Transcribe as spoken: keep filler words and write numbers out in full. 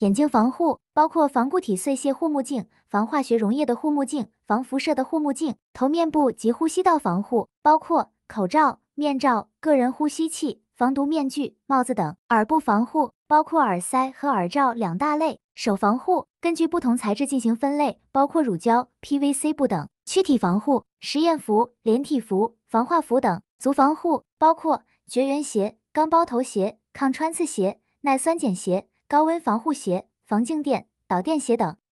眼镜防护包括防固体碎屑护目镜、防化学溶液的护目镜、防辐射的护目镜。头面部及呼吸道防护包括口罩、面罩、个人呼吸器、防毒面具、帽子等。耳部防护包括耳塞和耳罩两大类。手防护根据不同材质进行分类，包括乳胶、P V C 布等。躯体防护实验服、连体服、防化服等。足防护包括绝缘鞋、钢包头鞋、抗穿刺鞋、耐酸碱鞋、高温防护鞋、防静电、导电鞋等。